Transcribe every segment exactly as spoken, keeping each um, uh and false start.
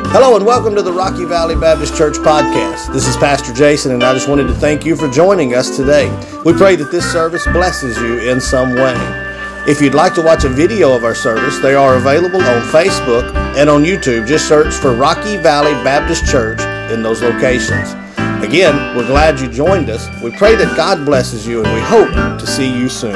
Hello and welcome to the Rocky Valley Baptist Church podcast. This is Pastor Jason and I just wanted to thank you for joining us today. We pray that this service blesses you in some way. If you'd like to watch a video of our service, they are available on Facebook and on YouTube. Just search for Rocky Valley Baptist Church in those locations. Again, we're glad you joined us. We pray that God blesses you and we hope to see you soon.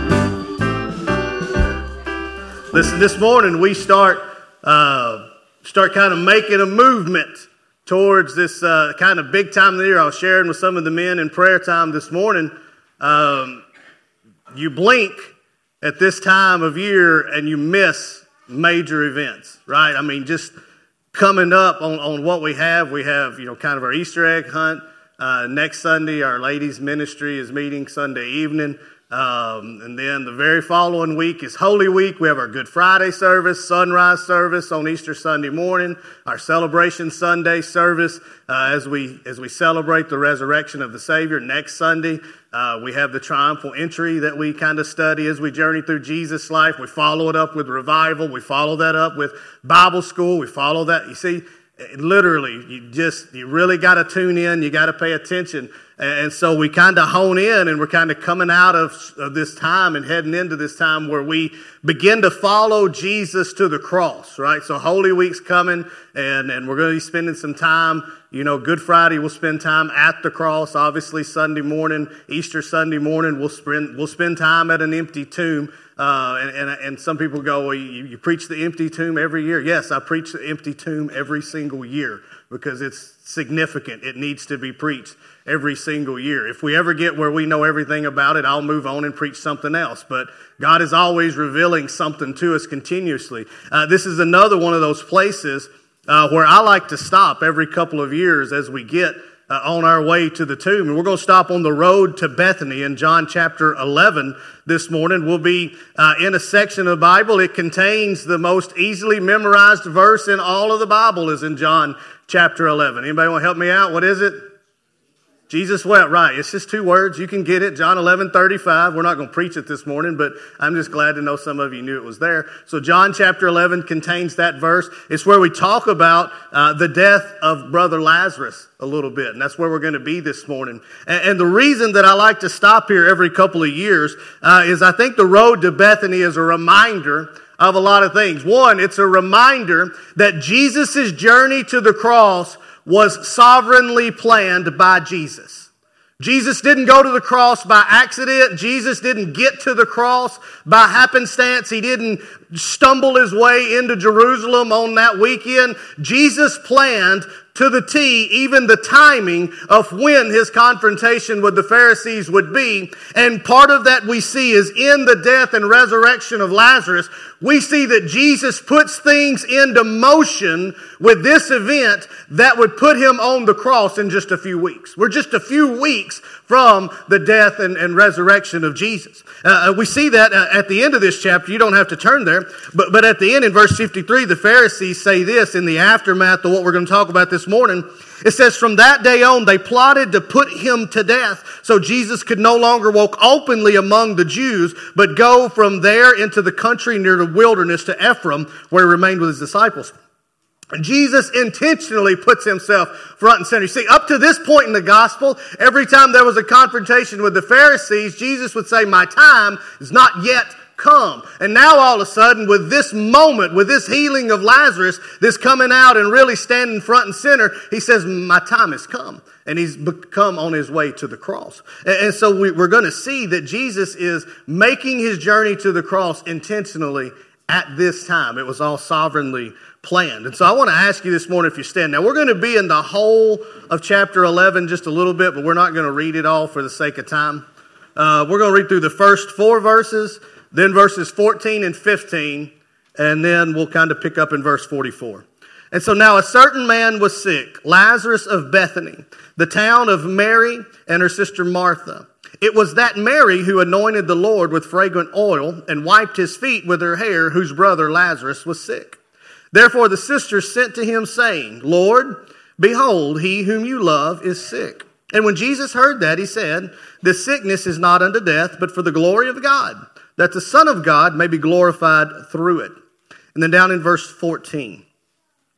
Listen, this morning we start... Uh, start kind of making a movement towards this uh, kind of big time of the year. I was sharing with some of the men in prayer time this morning. Um, you blink at this time of year and you miss major events, right? I mean, just coming up on, on what we have, we have, you know, kind of our Easter egg hunt. Uh, next Sunday, our ladies ministry is meeting Sunday evening. Um, and then the very following week is Holy Week. We have our Good Friday service, sunrise service on Easter Sunday morning, our Celebration Sunday service uh, as we as we celebrate the resurrection of the Savior. Next Sunday, uh, we have the triumphal entry that we kind of study as we journey through Jesus' life. We follow it up with revival. We follow that up with Bible school. We follow that. You see, literally, you just you really got to tune in. You got to pay attention. And so we kind of hone in and we're kind of coming out of, of this time and heading into this time where we begin to follow Jesus to the cross, right? So Holy Week's coming and, and we're going to be spending some time, you know, Good Friday we'll spend time at the cross. Obviously Sunday morning, Easter Sunday morning, we'll spend, we'll spend time at an empty tomb. Uh, and, and, and some people go, well, you, you preach the empty tomb every year. Yes, I preach the empty tomb every single year because it's significant. It needs to be preached every single year. If we ever get where we know everything about it, I'll move on and preach something else. But God is always revealing something to us continuously. Uh, this is another one of those places uh, where I like to stop every couple of years as we get Uh, on our way to the tomb. And we're going to stop on the road to Bethany in John chapter eleven this morning. We'll be uh, in a section of the Bible. It contains the most easily memorized verse in all of the Bible is in John chapter eleven. Anybody want to help me out? What is it? Jesus wept, right. It's just two words. You can get it. John eleven thirty-five. We're not going to preach it this morning, but I'm just glad to know some of you knew it was there. So John chapter eleven contains that verse. It's where we talk about uh, the death of Brother Lazarus a little bit, and that's where we're going to be this morning. And, and the reason that I like to stop here every couple of years uh, is I think the road to Bethany is a reminder of a lot of things. One, it's a reminder that Jesus' journey to the cross was sovereignly planned by Jesus. Jesus didn't go to the cross by accident. Jesus didn't get to the cross by happenstance. He didn't stumble his way into Jerusalem on that weekend. Jesus planned to the T, even the timing of when his confrontation with the Pharisees would be. And part of that we see is in the death and resurrection of Lazarus, we see that Jesus puts things into motion with this event that would put him on the cross in just a few weeks. We're just a few weeks from the death and, and resurrection of Jesus. Uh, we see that uh, at the end of this chapter. You don't have to turn there, but, but at the end in verse fifty-three, the Pharisees say this in the aftermath of what we're going to talk about this morning. It says, from that day on, they plotted to put him to death so Jesus could no longer walk openly among the Jews, but go from there into the country near the wilderness to Ephraim, where he remained with his disciples. Jesus intentionally puts himself front and center. You see, up to this point in the gospel, every time there was a confrontation with the Pharisees, Jesus would say, my time is not yet come. And now all of a sudden, with this moment, with this healing of Lazarus, this coming out and really standing front and center, he says, my time has come. And he's become on his way to the cross. And so we're going to see that Jesus is making his journey to the cross intentionally at this time. It was all sovereignly planned. And so I want to ask you this morning if you stand. Now we're going to be in the whole of chapter eleven just a little bit, but we're not going to read it all for the sake of time. Uh, we're going to read through the first four verses, then verses fourteen and fifteen, and then we'll kind of pick up in verse forty-four. And so now a certain man was sick, Lazarus of Bethany, the town of Mary and her sister Martha. It was that Mary who anointed the Lord with fragrant oil and wiped his feet with her hair, whose brother Lazarus was sick. Therefore the sisters sent to him, saying, Lord, behold, he whom you love is sick. And when Jesus heard that, he said, the sickness is not unto death, but for the glory of God, that the Son of God may be glorified through it. And then down in verse fourteen.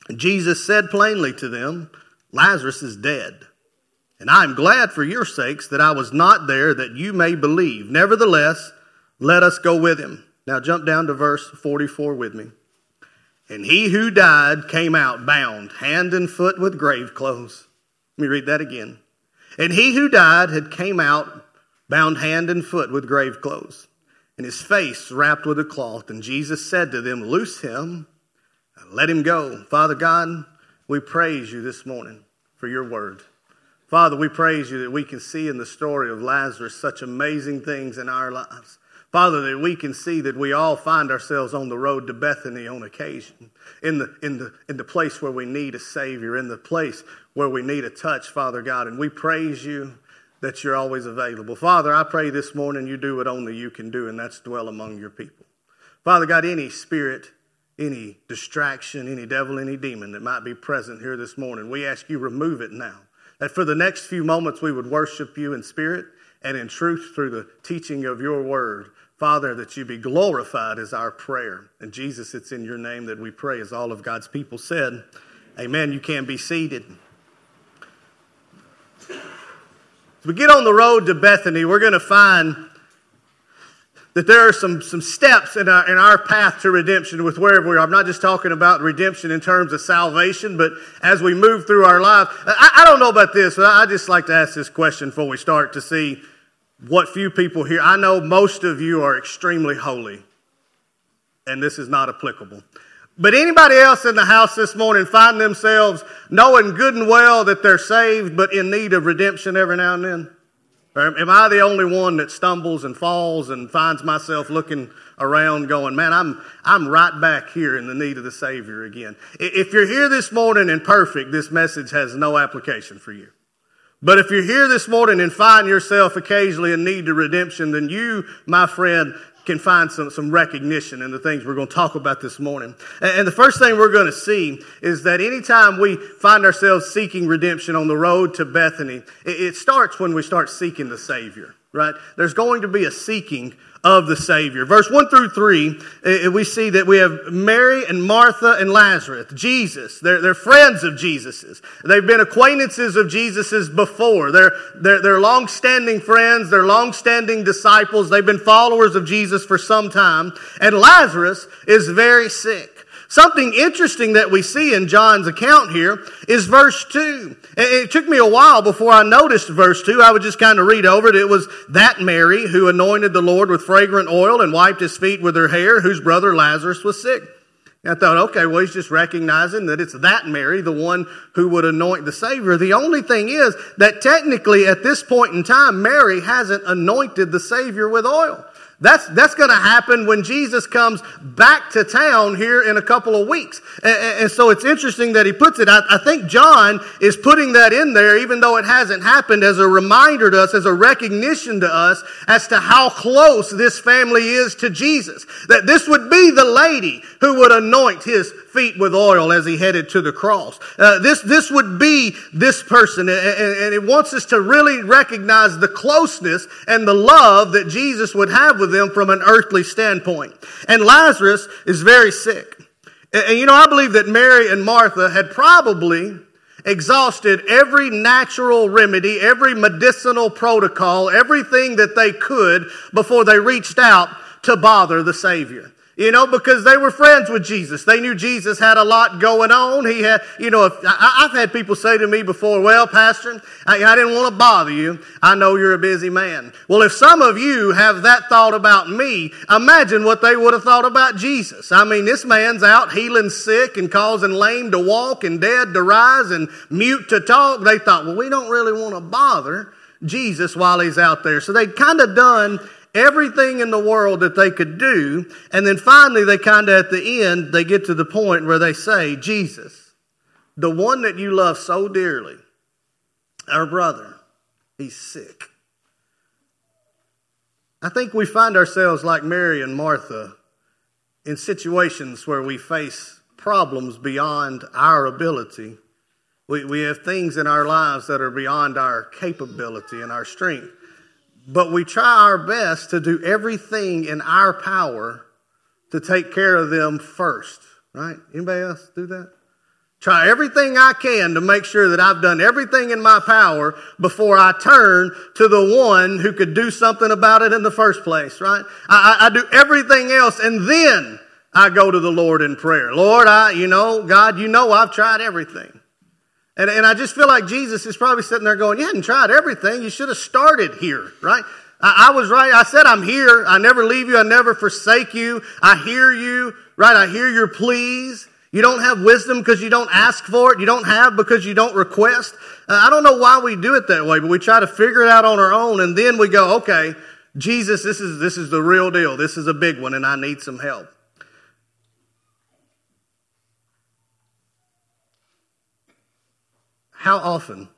And Jesus said plainly to them, Lazarus is dead. And I am glad for your sakes that I was not there, that you may believe. Nevertheless, let us go with him. Now jump down to verse forty-four with me. And he who died came out bound, hand and foot with grave clothes. Let me read that again. And he who died had came out bound hand and foot with grave clothes, and his face wrapped with a cloth. And Jesus said to them, loose him, and let him go. Father God, we praise you this morning for your word. Father, we praise you that we can see in the story of Lazarus such amazing things in our lives. Father, that we can see that we all find ourselves on the road to Bethany on occasion, in the, in the, in the place where we need a Savior, in the place where we need a touch, Father God. And we praise you that you're always available. Father, I pray this morning you do what only you can do, and that's dwell among your people. Father God, any spirit, any distraction, any devil, any demon that might be present here this morning, we ask you remove it now. That for the next few moments we would worship you in spirit and in truth through the teaching of your word. Father, that you be glorified is our prayer. And Jesus, it's in your name that we pray, as all of God's people said. Amen. You can be seated. As we get on the road to Bethany, we're going to find that there are some, some steps in our, in our path to redemption with wherever we are. I'm not just talking about redemption in terms of salvation, but as we move through our life. I, I don't know about this, but I just like to ask this question before we start to see what few people here. I know most of you are extremely holy, and this is not applicable. But anybody else in the house this morning find themselves knowing good and well that they're saved, but in need of redemption every now and then? Or am I the only one that stumbles and falls and finds myself looking around going, man, I'm I'm right back here in the need of the Savior again? If you're here this morning and perfect, this message has no application for you. But if you're here this morning and find yourself occasionally in need of redemption, then you, my friend, can find some, some recognition in the things we're going to talk about this morning. And the first thing we're going to see is that anytime we find ourselves seeking redemption on the road to Bethany, it starts when we start seeking the Savior, right? There's going to be a seeking of the Savior. Verse one through three, we see that we have Mary and Martha and Lazarus, Jesus. They're, they're friends of Jesus's. They've been acquaintances of Jesus's before. They're, they're, they're long-standing friends. They're long-standing disciples. They've been followers of Jesus for some time. And Lazarus is very sick. Something interesting that we see in John's account here is verse two. It took me a while before I noticed verse two. I would just kind of read over it. It was that Mary who anointed the Lord with fragrant oil and wiped his feet with her hair, whose brother Lazarus was sick. And I thought, okay, well, he's just recognizing that it's that Mary, the one who would anoint the Savior. The only thing is that technically at this point in time, Mary hasn't anointed the Savior with oil. That's that's going to happen when Jesus comes back to town here in a couple of weeks. And, and so it's interesting that he puts it. I, I think John is putting that in there, even though it hasn't happened, as a reminder to us, as a recognition to us as to how close this family is to Jesus. That this would be the lady who would anoint his feet with oil as he headed to the cross. Uh, this, this would be this person. And, and it wants us to really recognize the closeness and the love that Jesus would have with them from an earthly standpoint. And Lazarus is very sick. And, and you know, I believe that Mary and Martha had probably exhausted every natural remedy, every medicinal protocol, everything that they could before they reached out to bother the Savior. You know, because they were friends with Jesus. They knew Jesus had a lot going on. He had, you know, if, I, I've had people say to me before, well, Pastor, I, I didn't want to bother you. I know you're a busy man. Well, if some of you have that thought about me, imagine what they would have thought about Jesus. I mean, this man's out healing sick and causing lame to walk and dead to rise and mute to talk. They thought, well, we don't really want to bother Jesus while he's out there. So they'd kind of done everything in the world that they could do. And then finally, they kind of at the end, they get to the point where they say, Jesus, the one that you love so dearly, our brother, he's sick. I think we find ourselves like Mary and Martha in situations where we face problems beyond our ability. We, we have things in our lives that are beyond our capability and our strength. But we try our best to do everything in our power to take care of them first, right? Anybody else do that? Try everything I can to make sure that I've done everything in my power before I turn to the one who could do something about it in the first place, right? I, I, I do everything else, and then I go to the Lord in prayer. Lord, I, you know, God, you know I've tried everything. And, and I just feel like Jesus is probably sitting there going, you hadn't tried everything. You should have started here, right? I, I was right. I said, I'm here. I never leave you. I never forsake you. I hear you, right? I hear your pleas. You don't have wisdom because you don't ask for it. You don't have because you don't request. Uh, I don't know why we do it that way, but we try to figure it out on our own, and then we go, okay, Jesus, this is this is the real deal. This is a big one, and I need some help. How often,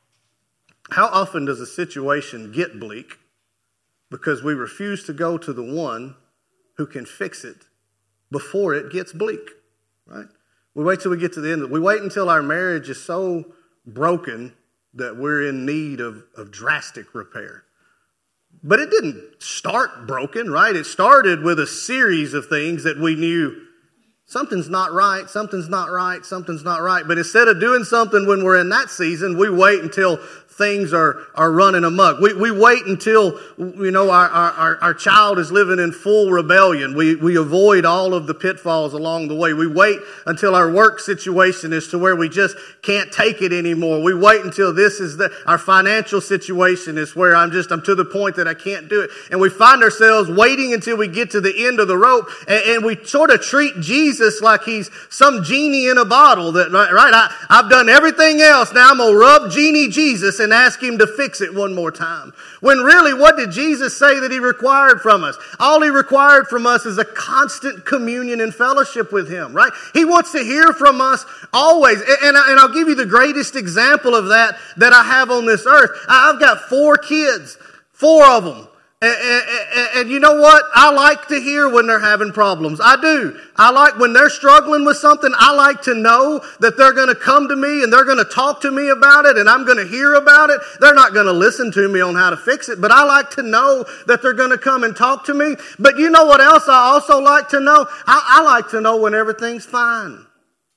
how often does a situation get bleak because we refuse to go to the one who can fix it before it gets bleak? Right? We wait till we get to the end. We wait until our marriage is so broken that we're in need of, of drastic repair. But it didn't start broken, right? It started with a series of things that we knew something's not right, something's not right, something's not right. But instead of doing something when we're in that season, we wait until things are, are running amok. We, we wait until, you know, our, our, our child is living in full rebellion. We, we avoid all of the pitfalls along the way. We wait until our work situation is to where we just can't take it anymore. We wait until this is the, our financial situation is where I'm just, I'm to the point that I can't do it. And we find ourselves waiting until we get to the end of the rope, and, and we sort of treat Jesus like he's some genie in a bottle that, right, I, I've done everything else. Now I'm going to rub genie Jesus and ask him to fix it one more time. When really, what did Jesus say that he required from us? All he required from us is a constant communion and fellowship with him, right? He wants to hear from us always. And, and I'll give you the greatest example of that that I have on this earth. I've got four kids, four of them. And, and, and you know what? I like to hear when they're having problems. I do. I like when they're struggling with something. I like to know that they're going to come to me and they're going to talk to me about it and I'm going to hear about it. They're not going to listen to me on how to fix it, but I like to know that they're going to come and talk to me. But you know what else I also like to know? I, I like to know when everything's fine.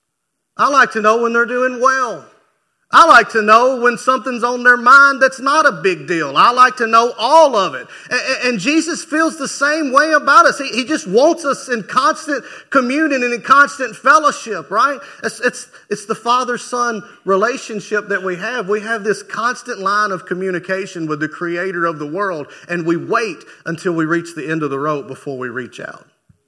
I like to know when they're doing well. I like to know when something's on their mind that's not a big deal. I like to know all of it. And, and Jesus feels the same way about us. He, he just wants us in constant communion and in constant fellowship, right? It's, it's, it's the father-son relationship that we have. We have this constant line of communication with the creator of the world, and we wait until we reach the end of the rope before we reach out.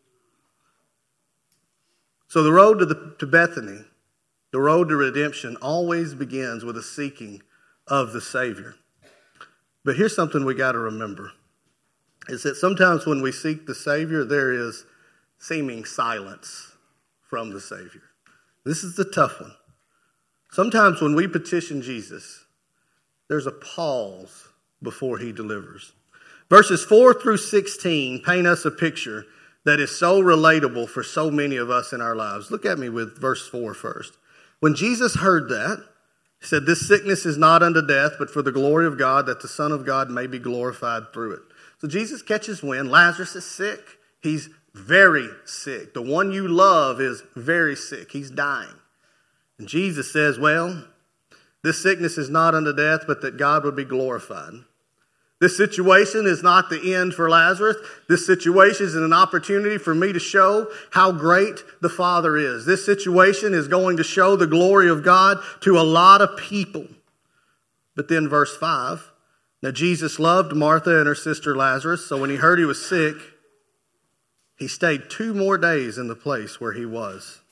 So the road to, the, to Bethany, the road to redemption, always begins with a seeking of the Savior. But here's something we got to remember, is that sometimes when we seek the Savior, there is seeming silence from the Savior. This is the tough one. Sometimes when we petition Jesus, there's a pause before he delivers. Verses four through sixteen paint us a picture that is so relatable for so many of us in our lives. Look at me with verse four first. When Jesus heard that, he said, "This sickness is not unto death, but for the glory of God, that the Son of God may be glorified through it." So Jesus catches wind. Lazarus is sick. He's very sick. The one you love is very sick. He's dying. And Jesus says, well, this sickness is not unto death, but that God would be glorified. This situation is not the end for Lazarus. This situation is an opportunity for me to show how great the Father is. This situation is going to show the glory of God to a lot of people. But then verse five, now Jesus loved Martha and her sister Lazarus, so when he heard he was sick, he stayed two more days in the place where he was.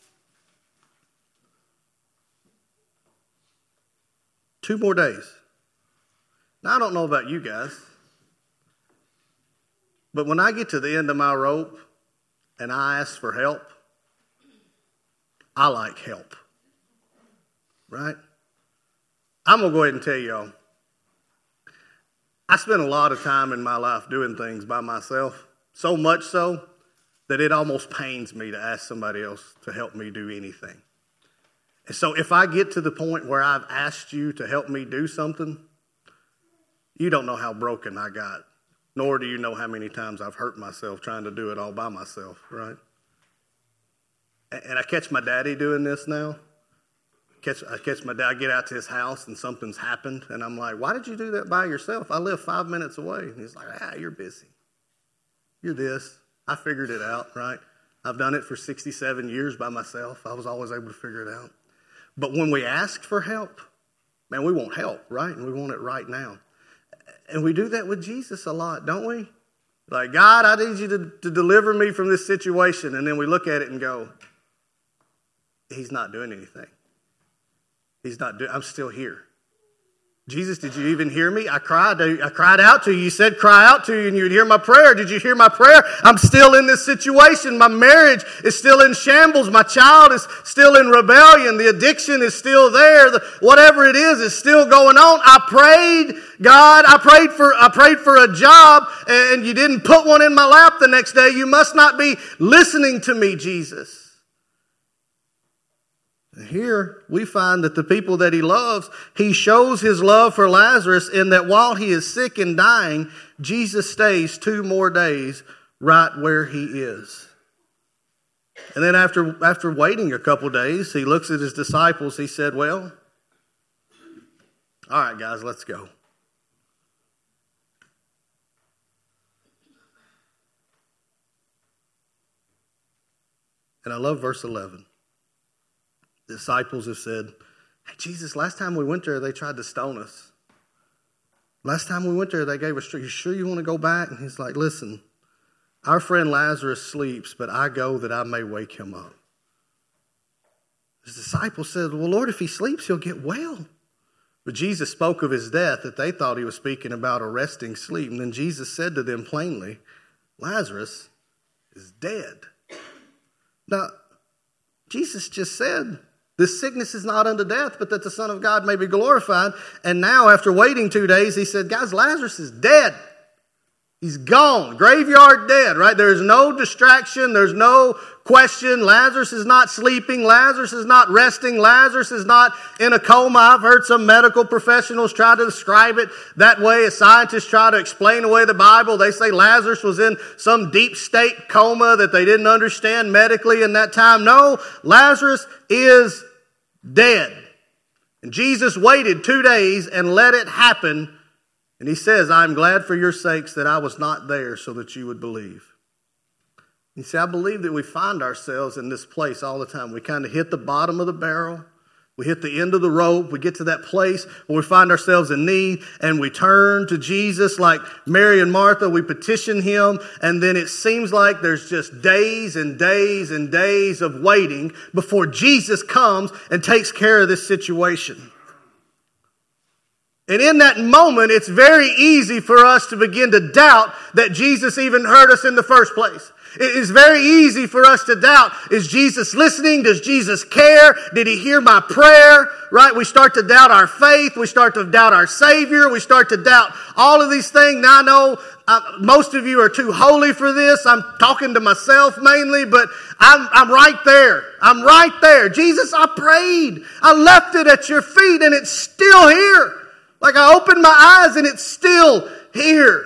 Two more days. Now, I don't know about you guys, but when I get to the end of my rope and I ask for help, I like help, right? I'm going to go ahead and tell y'all, I spent a lot of time in my life doing things by myself, so much so that it almost pains me to ask somebody else to help me do anything. And so if I get to the point where I've asked you to help me do something, you don't know how broken I got, nor do you know how many times I've hurt myself trying to do it all by myself, right? And I catch my daddy doing this now, catch, I catch my dad, I get out to his house and something's happened. And I'm like, why did you do that by yourself? I live five minutes away. And he's like, ah, you're busy. You're this. I figured it out, right? I've done it for sixty-seven years by myself. I was always able to figure it out. But when we ask for help, man, we want help, right? And we want it right now. And we do that with Jesus a lot, don't we? Like, God, I need you to, to deliver me from this situation. And then we look at it and go, he's not doing anything. He's not doing, I'm still here. Jesus, did you even hear me? I cried. I cried out to you. You said cry out to you and you'd hear my prayer. Did you hear my prayer? I'm still in this situation. My marriage is still in shambles. My child is still in rebellion. The addiction is still there. The, whatever it is is still going on. I prayed, God, I prayed for I prayed for a job and you didn't put one in my lap the next day. You must not be listening to me, Jesus. Here we find that the people that he loves, he shows his love for Lazarus in that while he is sick and dying, Jesus stays two more days right where he is. And then after, after waiting a couple days, he looks at his disciples. He said, well, all right, guys, let's go. And I love verse eleven. The disciples have said, hey, Jesus, last time we went there, they tried to stone us. Last time we went there, they gave us, you sure you want to go back? And he's like, listen, our friend Lazarus sleeps, but I go that I may wake him up. His disciples said, well, Lord, if he sleeps, he'll get well. But Jesus spoke of his death, that they thought he was speaking about a resting sleep. And then Jesus said to them plainly, Lazarus is dead. Now, Jesus just said, this sickness is not unto death, but that the Son of God may be glorified. And now, after waiting two days, he said, guys, Lazarus is dead. He's gone. Graveyard dead, right? There's no distraction. There's no question. Lazarus is not sleeping. Lazarus is not resting. Lazarus is not in a coma. I've heard some medical professionals try to describe it that way. As scientists try to explain away the Bible, they say Lazarus was in some deep state coma that they didn't understand medically in that time. No, Lazarus is dead. And Jesus waited two days and let it happen. And he says, I'm glad for your sakes that I was not there so that you would believe. You see, I believe that we find ourselves in this place all the time. We kind of hit the bottom of the barrel. We hit the end of the rope. We get to that place where we find ourselves in need and we turn to Jesus like Mary and Martha. We petition him and then it seems like there's just days and days and days of waiting before Jesus comes and takes care of this situation. And in that moment, it's very easy for us to begin to doubt that Jesus even heard us in the first place. It is very easy for us to doubt, is Jesus listening? Does Jesus care? Did he hear my prayer? Right? We start to doubt our faith. We start to doubt our Savior. We start to doubt all of these things. Now I know uh, most of you are too holy for this. I'm talking to myself mainly, but I'm, I'm right there. I'm right there. Jesus, I prayed. I left it at your feet and it's still here. Like I opened my eyes and it's still here.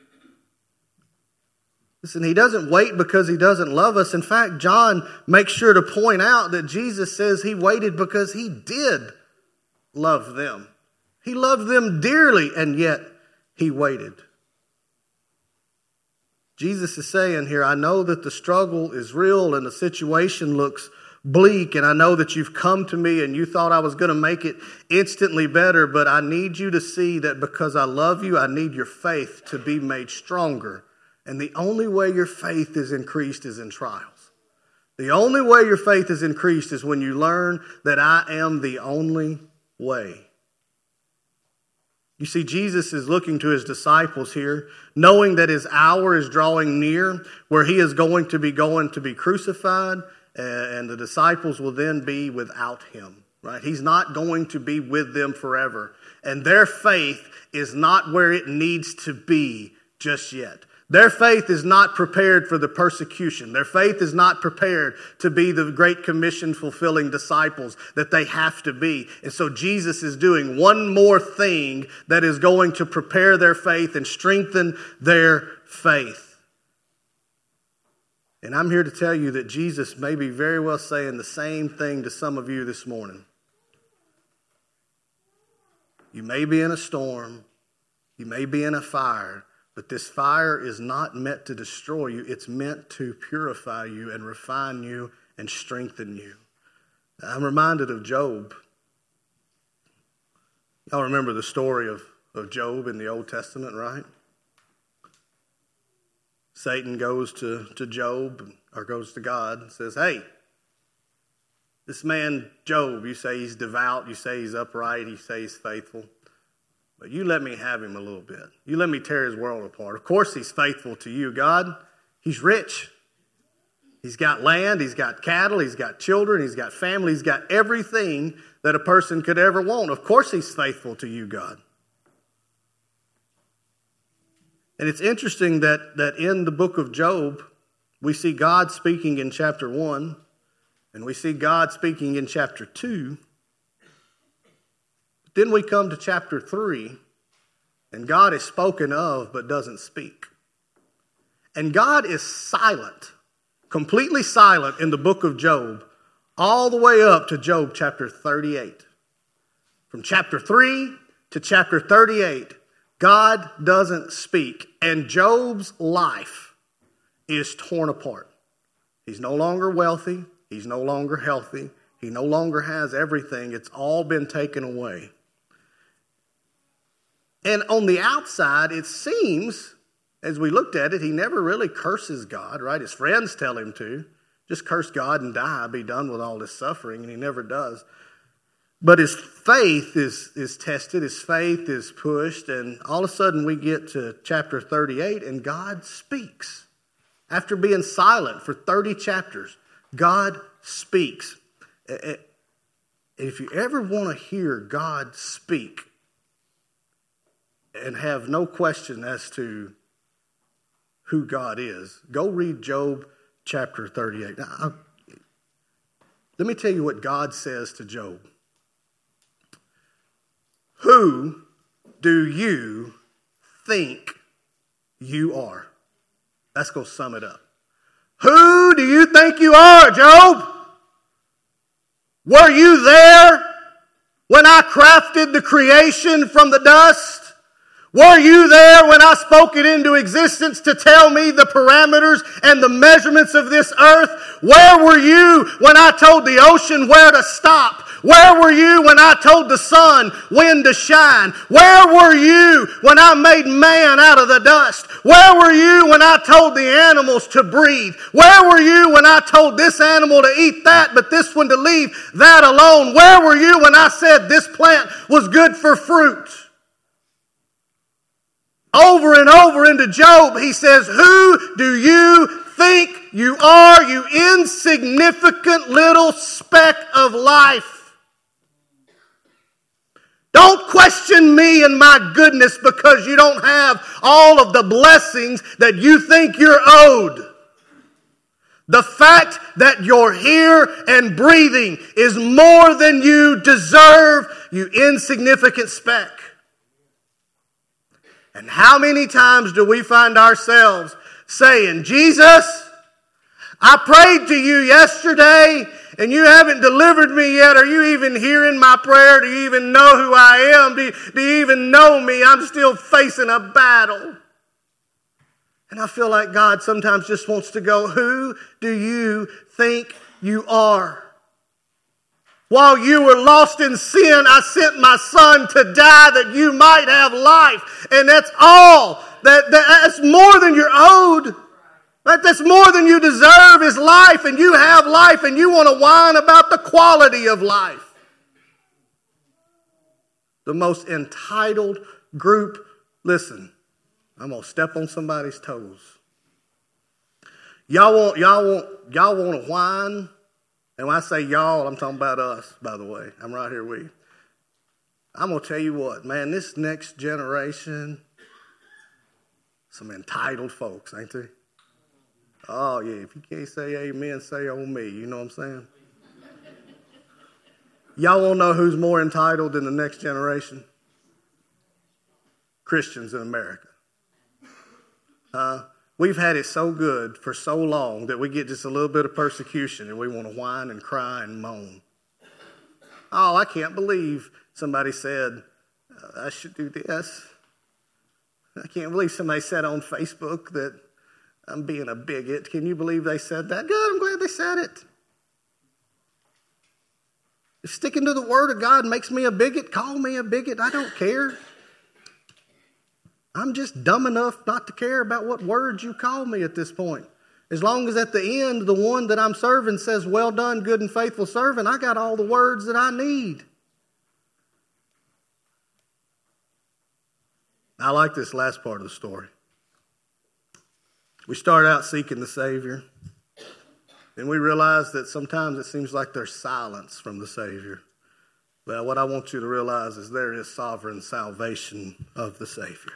Listen, he doesn't wait because he doesn't love us. In fact, John makes sure to point out that Jesus says he waited because he did love them. He loved them dearly, and yet he waited. Jesus is saying here, I know that the struggle is real and the situation looks bleak, and I know that you've come to me and you thought I was going to make it instantly better, but I need you to see that because I love you, I need your faith to be made stronger. And the only way your faith is increased is in trials. The only way your faith is increased is when you learn that I am the only way. You see, Jesus is looking to his disciples here, knowing that his hour is drawing near, where he is going to be going to be crucified, and the disciples will then be without him. Right? He's not going to be with them forever. And their faith is not where it needs to be just yet. Their faith is not prepared for the persecution. Their faith is not prepared to be the Great Commission fulfilling disciples that they have to be. And so Jesus is doing one more thing that is going to prepare their faith and strengthen their faith. And I'm here to tell you that Jesus may be very well saying the same thing to some of you this morning. You may be in a storm. You may be in a fire. But this fire is not meant to destroy you. It's meant to purify you and refine you and strengthen you. I'm reminded of Job. Y'all remember the story of, of Job in the Old Testament, right? Satan goes to, to Job, or goes to God and says, hey, this man Job, you say he's devout, you say he's upright, you say he's faithful. But you let me have him a little bit. You let me tear his world apart. Of course he's faithful to you, God. He's rich. He's got land, he's got cattle, he's got children, he's got family, he's got everything that a person could ever want. Of course he's faithful to you, God. And it's interesting that, that in the book of Job, we see God speaking in chapter one, and we see God speaking in chapter two. Then we come to chapter three, and God is spoken of but doesn't speak. And God is silent, completely silent in the book of Job, all the way up to Job chapter thirty-eight. From chapter three to chapter thirty-eight, God doesn't speak. And Job's life is torn apart. He's no longer wealthy. He's no longer healthy. He no longer has everything. It's all been taken away. And on the outside, it seems, as we looked at it, he never really curses God, right? His friends tell him to. Just curse God and die, be done with all this suffering, and he never does. But his faith is, is tested, his faith is pushed, and all of a sudden we get to chapter thirty-eight, and God speaks. After being silent for thirty chapters, God speaks. If you ever want to hear God speak and have no question as to who God is, go read Job chapter thirty-eight. Now, I'll, let me tell you what God says to Job. Who do you think you are? Let's go sum it up. Who do you think you are, Job? Were you there when I crafted the creation from the dust? Were you there when I spoke it into existence to tell me the parameters and the measurements of this earth? Where were you when I told the ocean where to stop? Where were you when I told the sun when to shine? Where were you when I made man out of the dust? Where were you when I told the animals to breathe? Where were you when I told this animal to eat that, but this one to leave that alone? Where were you when I said this plant was good for fruit? Over and over into Job, he says, who do you think you are, you insignificant little speck of life? Don't question me and my goodness because you don't have all of the blessings that you think you're owed. The fact that you're here and breathing is more than you deserve, you insignificant speck. And how many times do we find ourselves saying, Jesus, I prayed to you yesterday and you haven't delivered me yet. Are you even hearing my prayer? Do you even know who I am? Do you, do you even know me? I'm still facing a battle. And I feel like God sometimes just wants to go, who do you think you are? While you were lost in sin, I sent my son to die that you might have life. And that's all. That, that, that's more than you're owed. That, that's more than you deserve is life. And you have life and you want to whine about the quality of life. The most entitled group. Listen, I'm going to step on somebody's toes. Y'all want, y'all want, y'all want to whine? And when I say y'all, I'm talking about us, by the way. I'm right here with you. I'm going to tell you what, man, this next generation, some entitled folks, ain't they? Oh, yeah, if you can't say amen, say on me. You know what I'm saying? Y'all want to know who's more entitled than the next generation? Christians in America. Uh, we've had it so good for so long that we get just a little bit of persecution and we want to whine and cry and moan. Oh, I can't believe somebody said I should do this. I can't believe somebody said on Facebook that I'm being a bigot. Can you believe they said that? Good, I'm glad they said it. If sticking to the Word of God makes me a bigot, call me a bigot. I don't care. I'm just dumb enough not to care about what words you call me at this point. As long as at the end, the one that I'm serving says, well done, good and faithful servant, I got all the words that I need. I like this last part of the story. We start out seeking the Savior, and we realize that sometimes it seems like there's silence from the Savior. But what I want you to realize is there is sovereign salvation of the Savior.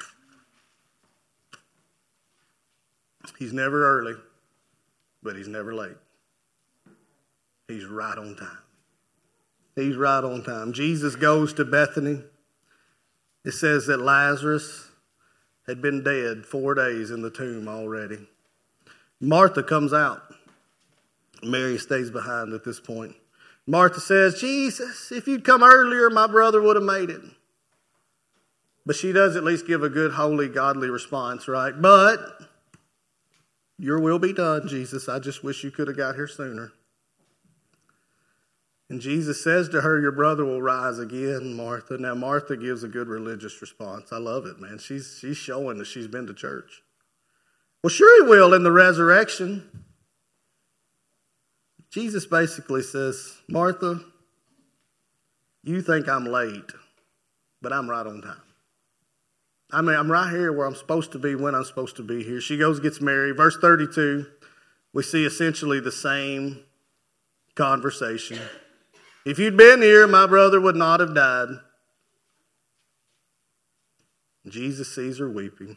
He's never early, but he's never late. He's right on time. He's right on time. Jesus goes to Bethany. It says that Lazarus had been dead four days in the tomb already. Martha comes out. Mary stays behind at this point. Martha says, Jesus, if you'd come earlier, my brother would have made it. But she does at least give a good, holy, godly response, right? But your will be done, Jesus. I just wish you could have got here sooner. And Jesus says to her, your brother will rise again, Martha. Now, Martha gives a good religious response. I love it, man. She's, she's showing that she's been to church. Well, sure he will in the resurrection. Jesus basically says, Martha, you think I'm late, but I'm right on time. I mean, I'm right here where I'm supposed to be when I'm supposed to be here. She goes, gets married. Verse thirty-two, we see essentially the same conversation. If you'd been here, my brother would not have died. Jesus sees her weeping.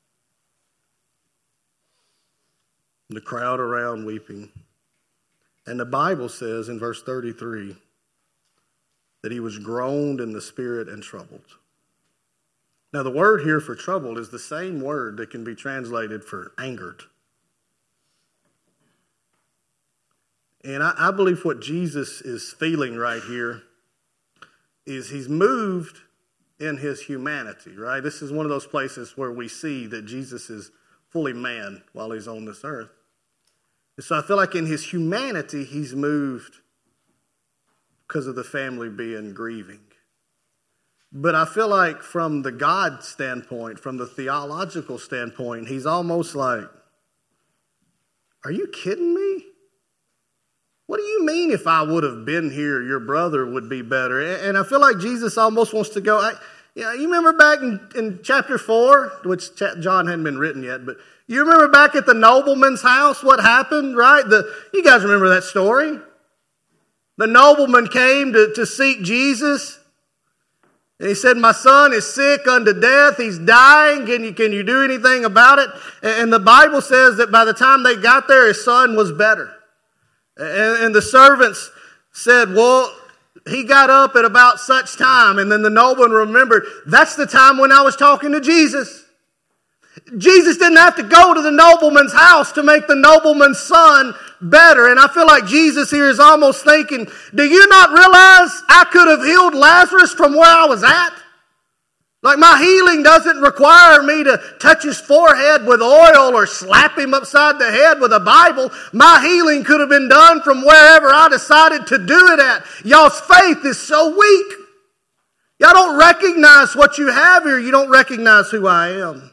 The crowd around weeping. And the Bible says in verse thirty-three that he was groaned in the spirit and troubled. Now the word here for troubled is the same word that can be translated for angered. And I, I believe what Jesus is feeling right here is he's moved in his humanity, right? This is one of those places where we see that Jesus is fully man while he's on this earth. And so I feel like in his humanity, he's moved because of the family being grieving. But I feel like from the God standpoint, from the theological standpoint, he's almost like, are you kidding me? What do you mean if I would have been here, your brother would be better? And I feel like Jesus almost wants to go, I, you know, you remember back in, in chapter four, which John hadn't been written yet, but you remember back at the nobleman's house what happened, right? The, you guys remember that story? The nobleman came to, to seek Jesus. And he said, my son is sick unto death. He's dying. Can you, can you do anything about it? And the Bible says that by the time they got there, his son was better. And, and the servants said, well, he got up at about such time. And then the nobleman remembered, that's the time when I was talking to Jesus. Jesus didn't have to go to the nobleman's house to make the nobleman's son better. And I feel like Jesus here is almost thinking, do you not realize I could have healed Lazarus from where I was at? Like my healing doesn't require me to touch his forehead with oil or slap him upside the head with a Bible. My healing could have been done from wherever I decided to do it at. Y'all's faith is so weak. Y'all don't recognize what you have here. You don't recognize who I am.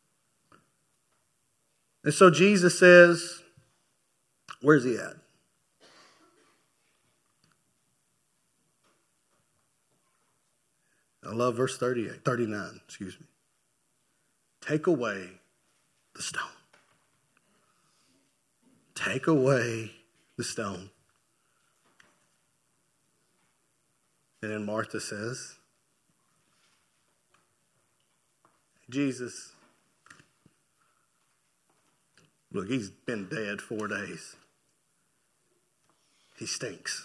And so Jesus says, where's he at? I love verse thirty-eight, thirty-nine, excuse me. Take away the stone. Take away the stone. And then Martha says, Jesus, look, he's been dead four days. He stinks.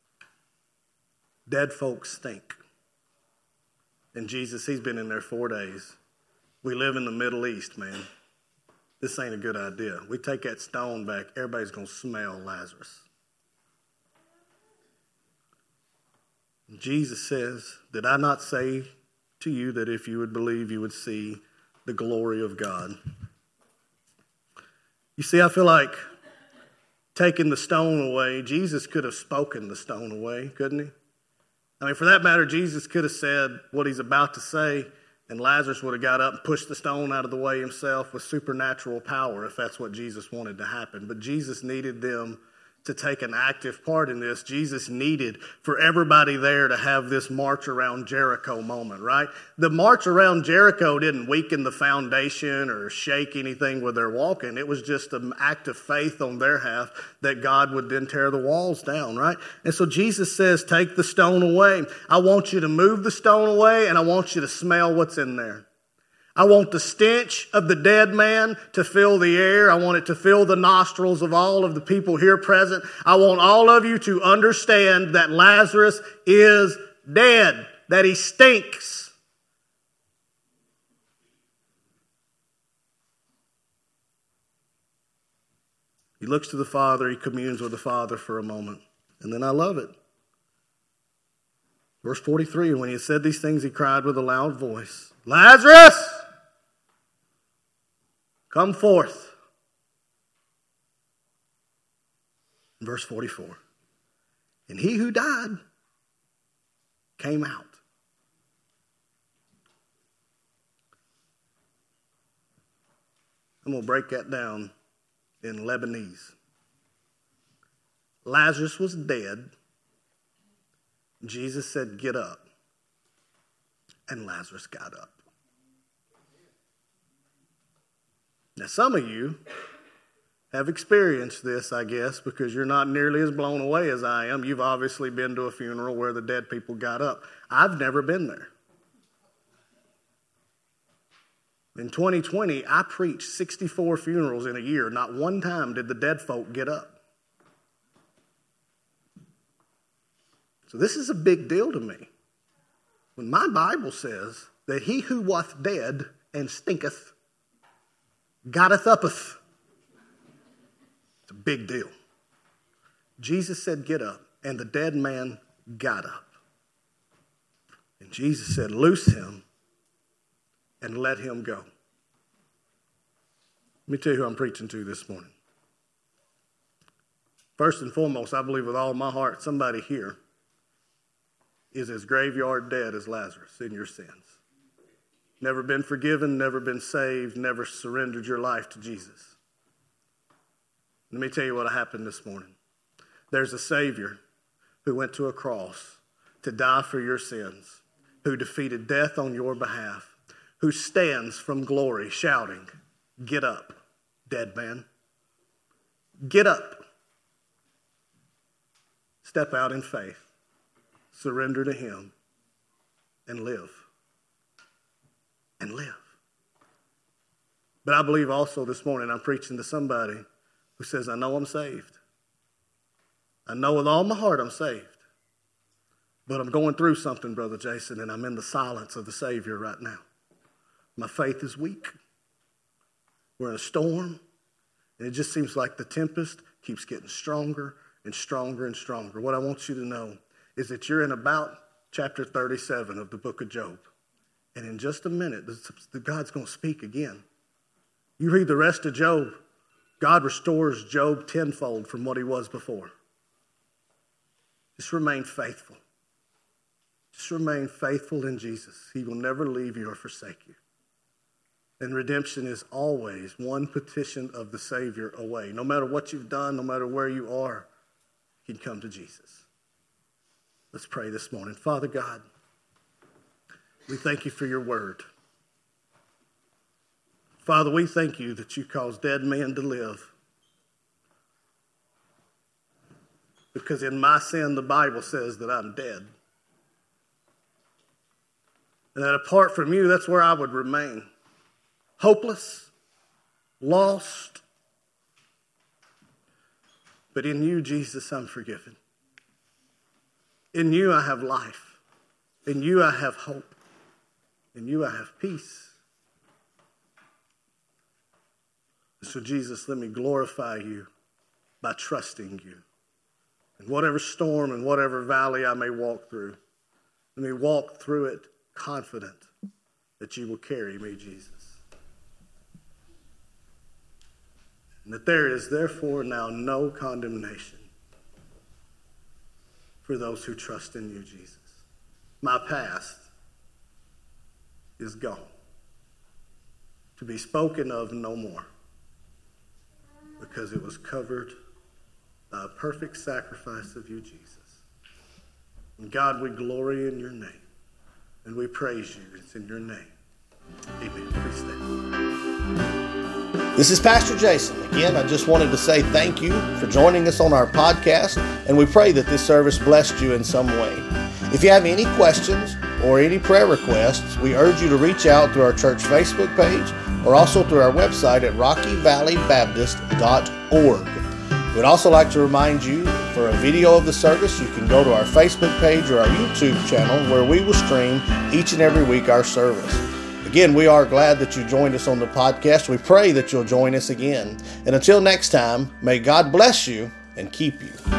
Dead folks stink. And Jesus, he's been in there four days. We live in the Middle East, man. This ain't a good idea. We take that stone back, everybody's going to smell Lazarus. Jesus says, did I not say to you that if you would believe, you would see the glory of God. You see, I feel like taking the stone away, Jesus could have spoken the stone away, couldn't he? I mean, for that matter, Jesus could have said what he's about to say, and Lazarus would have got up and pushed the stone out of the way himself with supernatural power if that's what Jesus wanted to happen. But Jesus needed them to take an active part in this. Jesus needed for everybody there to have this march around Jericho moment, right? The march around Jericho didn't weaken the foundation or shake anything where they're walking. It was just an act of faith on their half that God would then tear the walls down, right? And so Jesus says, take the stone away. I want you to move the stone away, and I want you to smell what's in there. I want the stench of the dead man to fill the air. I want it to fill the nostrils of all of the people here present. I want all of you to understand that Lazarus is dead, that he stinks. He looks to the Father. He communes with the Father for a moment. And then I love it. Verse forty-three, when he had said these things, he cried with a loud voice, Lazarus! Come forth. Verse forty-four. And he who died came out. I'm going to break that down in Lebanese. Lazarus was dead. Jesus said, get up. And Lazarus got up. Now, some of you have experienced this, I guess, because you're not nearly as blown away as I am. You've obviously been to a funeral where the dead people got up. I've never been there. In twenty twenty, I preached sixty-four funerals in a year. Not one time did the dead folk get up. So this is a big deal to me. When my Bible says that he who was dead and stinketh gotteth uppeth. It's a big deal. Jesus said, get up. And the dead man got up. And Jesus said, loose him and let him go. Let me tell you who I'm preaching to this morning. First and foremost, I believe with all my heart, somebody here is as graveyard dead as Lazarus in your sins. Never been forgiven, never been saved, never surrendered your life to Jesus. Let me tell you what happened this morning. There's a Savior who went to a cross to die for your sins, who defeated death on your behalf, who stands from glory shouting, get up, dead man. Get up. Step out in faith. Surrender to him and live. And live. But I believe also this morning I'm preaching to somebody who says, I know I'm saved. I know with all my heart I'm saved. But I'm going through something, Brother Jason, and I'm in the silence of the Savior right now. My faith is weak. We're in a storm, and it just seems like the tempest keeps getting stronger and stronger and stronger. What I want you to know is that you're in about chapter thirty-seven of the book of Job. And in just a minute, God's going to speak again. You read the rest of Job, God restores Job tenfold from what he was before. Just remain faithful. Just remain faithful in Jesus. He will never leave you or forsake you. And redemption is always one petition of the Savior away. No matter what you've done, no matter where you are, you can come to Jesus. Let's pray this morning. Father God, we thank you for your word. Father, we thank you that you cause dead men to live. Because in my sin, the Bible says that I'm dead. And that apart from you, that's where I would remain. Hopeless, lost. But in you, Jesus, I'm forgiven. In you, I have life. In you, I have hope. In you, I have peace. So, Jesus, let me glorify you by trusting you. In whatever storm and whatever valley I may walk through, let me walk through it confident that you will carry me, Jesus. And that there is therefore now no condemnation for those who trust in you, Jesus. My past is gone, to be spoken of no more, because it was covered by a perfect sacrifice of you, Jesus. And God, we glory in your name, and we praise you. It's in your name. Amen. Please stand. This is Pastor Jason. Again, I just wanted to say thank you for joining us on our podcast, and we pray that this service blessed you in some way. If you have any questions or any prayer requests, we urge you to reach out through our church Facebook page or also through our website at rocky valley baptist dot org. We'd also like to remind you, for a video of the service, you can go to our Facebook page or our YouTube channel where we will stream each and every week our service. Again, we are glad that you joined us on the podcast. We pray that you'll join us again. And until next time, may God bless you and keep you.